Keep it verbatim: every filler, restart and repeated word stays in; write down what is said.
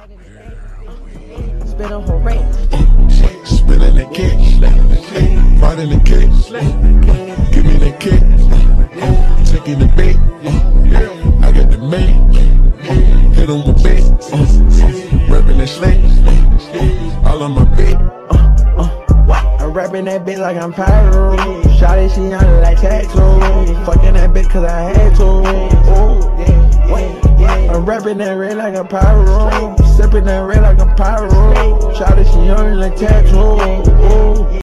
Spin a whole rate. Spinning the kick, riding the kick, give me the kick, taking the bait, I got the main, hit on my bait, rapping that slate, all on my bait. I'm rapping that bitch like I'm pyro. Shawty, she on it like tattoo. Fucking that bitch cause I had to. I'm rapping that red like a pyro. Sipping that red like a pyro. Shawty, she on it like tattoo.